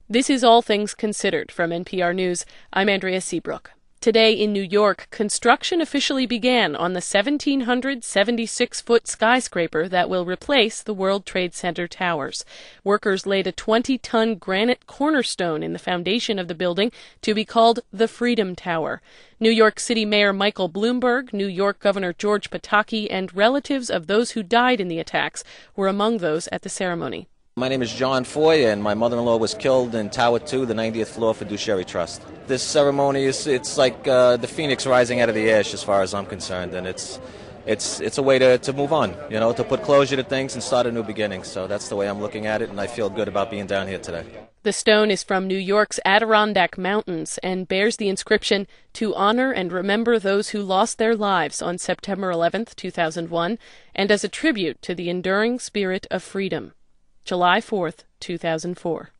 This is All Things Considered from NPR News. I'm Andrea Seabrook. Today in New York, construction officially began on the 1,776-foot skyscraper that will replace the World Trade Center towers. Workers laid a 20-ton granite cornerstone in the foundation of the building to be called the Freedom Tower. New York City Mayor Michael Bloomberg, New York Governor George Pataki, and relatives of those who died in the attacks were among those at the ceremony. My name is John Foy, and my mother-in-law was killed in Tower 2, the 90th floor Fiduciary Trust. This ceremony it's like the phoenix rising out of the ash as far as I'm concerned, and it's a way to move on, to put closure to things and start a new beginning. So that's the way I'm looking at it, and I feel good about being down here today. The stone is from New York's Adirondack Mountains and bears the inscription, "To honor and remember those who lost their lives on September 11th, 2001, and as a tribute to the enduring spirit of freedom." July 4th, 2004.